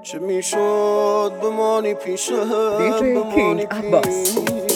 چه میشد بمانی پیش هم DJ King بمانی Abbas.